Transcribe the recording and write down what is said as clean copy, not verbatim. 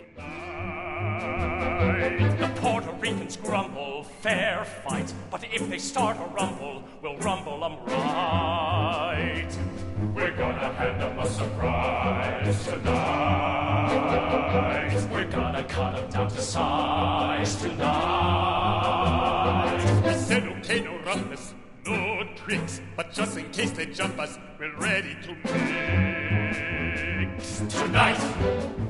Tonight, the Puerto Ricans grumble, fair fight, but if they start a rumble, we'll rumble 'em right. We're gonna hand 'em a surprise tonight. We're gonna cut 'em down to size tonight. We said okay, no roughness, no tricks, but just in case they jump us, we're ready to mix. Tonight,